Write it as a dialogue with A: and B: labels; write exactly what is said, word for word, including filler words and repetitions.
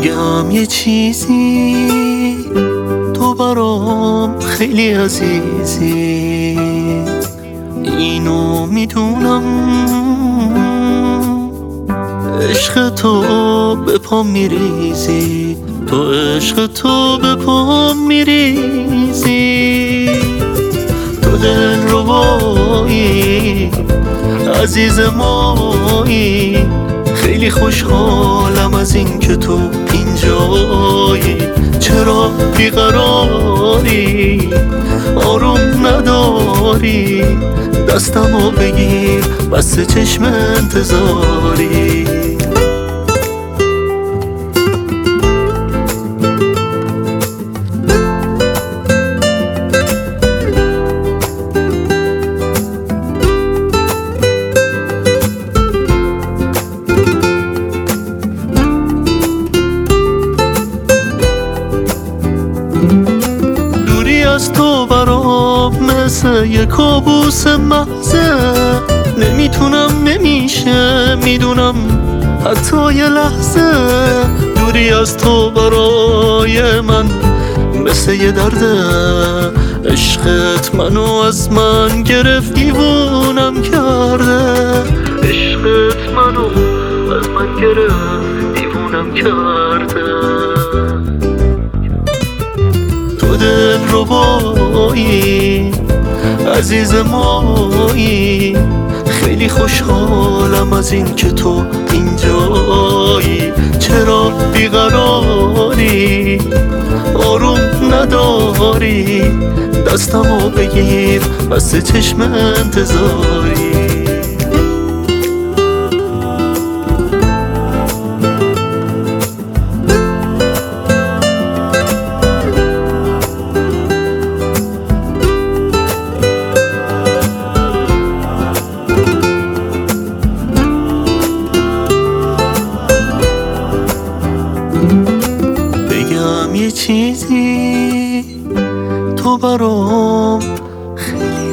A: بگم یه چیزی، تو برام خیلی عزیزی، اینو میدونم. عشق تو به پام میریزی، تو عشق تو به پام میریزی، تو دل ربایی عزیز مایی. خیلی خوشحالم از این که تو اینجایی. چرا بیقراری، آروم نداری، دستمو بگیر بسته چشم انتظاری. از تو برام مثل یه کابوس محضه، نمیتونم نمیشه میدونم حتی یه لحظه. دوری از تو برای من مثل یه درده، عشقت منو از من گرفت دیوونم کرده. عشقت منو از من گرفت دیوونم کرده. تو دل ربایی عزیز مایی. خیلی خوشحالم از این که تو اینجایی. چرا بیقراری، آروم نداری، دستمو بگیر بسته چشم انتظاری. بگم یه چیزی، تو برام خیلی